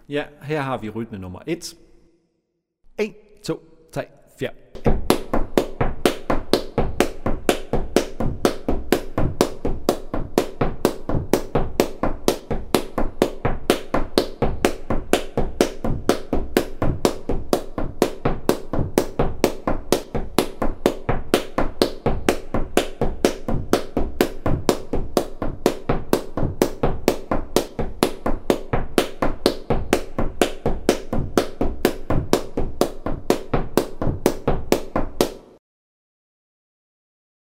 Ja, her har vi rytme nummer 1. 1, 2, 3, 4.